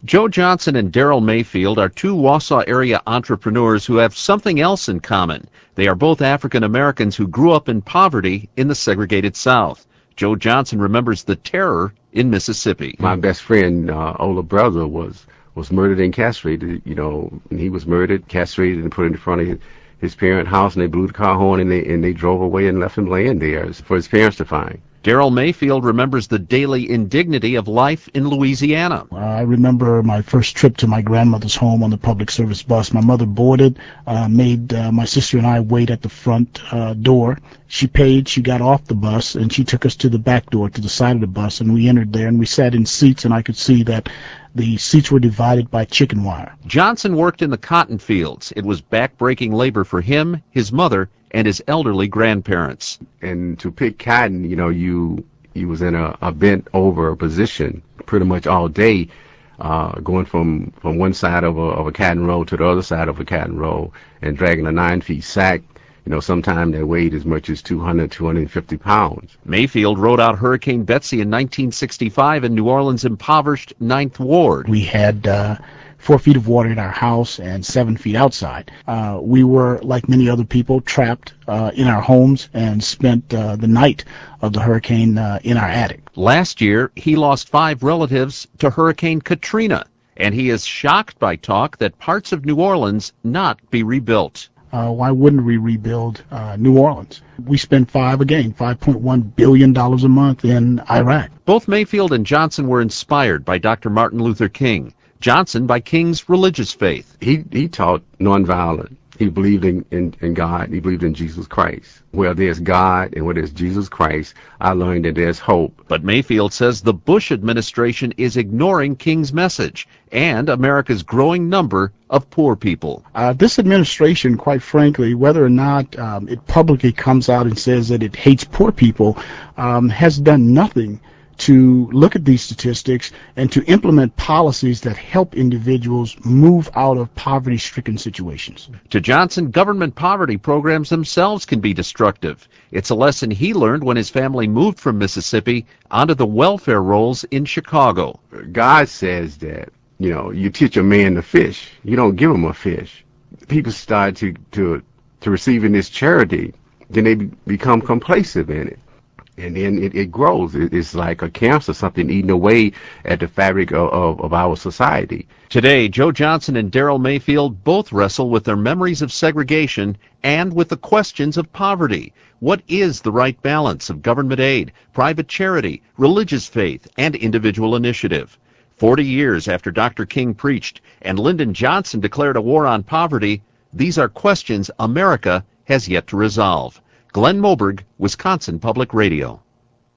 Joe Johnson and Daryl Mayfield are two Wausau area entrepreneurs who have something else in common. They are both African Americans who grew up in poverty in the segregated South. Joe Johnson remembers the terror in Mississippi. My best friend, older brother, was murdered and castrated. And he was murdered, castrated, and put in front of his parents' house, and they blew the car horn, and they drove away and left him laying there for his parents to find. Daryl Mayfield remembers the daily indignity of life in Louisiana. I remember my first trip to my grandmother's home on the public service bus. My mother boarded, made my sister and I wait at the front door. She paid, she got off the bus, and she took us to the back door, to the side of the bus, and we entered there, and we sat in seats, and I could see that the seats were divided by chicken wire. Johnson worked in the cotton fields. It was back-breaking labor for him, his mother, and his elderly grandparents. And to pick cotton, you was in a bent over position pretty much all day, going from one side of a cotton row to the other side of a cotton row and dragging a 9-foot sack. Sometimes they weighed as much as 200, 250 pounds. Mayfield rode out Hurricane Betsy in 1965 in New Orleans' impoverished 9th Ward. We had 4 feet of water in our house and 7 feet outside. We were, like many other people, trapped in our homes and spent the night of the hurricane in our attic. Last year, he lost 5 relatives to Hurricane Katrina, and he is shocked by talk that parts of New Orleans not be rebuilt. Why wouldn't we rebuild New Orleans? We spend $5.1 billion a month in Iraq. Both Mayfield and Johnson were inspired by Dr. Martin Luther King. Johnson by King's religious faith. He taught nonviolent. He believed in God. He believed in Jesus Christ. Where there's God and where there's Jesus Christ, I learned that there's hope. But Mayfield says the Bush administration is ignoring King's message and America's growing number of poor people. This administration, quite frankly, whether or not it publicly comes out and says that it hates poor people, has done nothing to look at these statistics and to implement policies that help individuals move out of poverty-stricken situations. To Johnson, government poverty programs themselves can be destructive. It's a lesson he learned when his family moved from Mississippi onto the welfare rolls in Chicago. God says that, you teach a man to fish. You don't give him a fish. People start to receiving this charity, then they become complacent in it. And then it grows. It's like a cancer, something eating away at the fabric of our society. Today, Joe Johnson and Daryl Mayfield both wrestle with their memories of segregation and with the questions of poverty. What is the right balance of government aid, private charity, religious faith, and individual initiative? 40 years after Dr. King preached and Lyndon Johnson declared a war on poverty, these are questions America has yet to resolve. Glenn Moberg, Wisconsin Public Radio.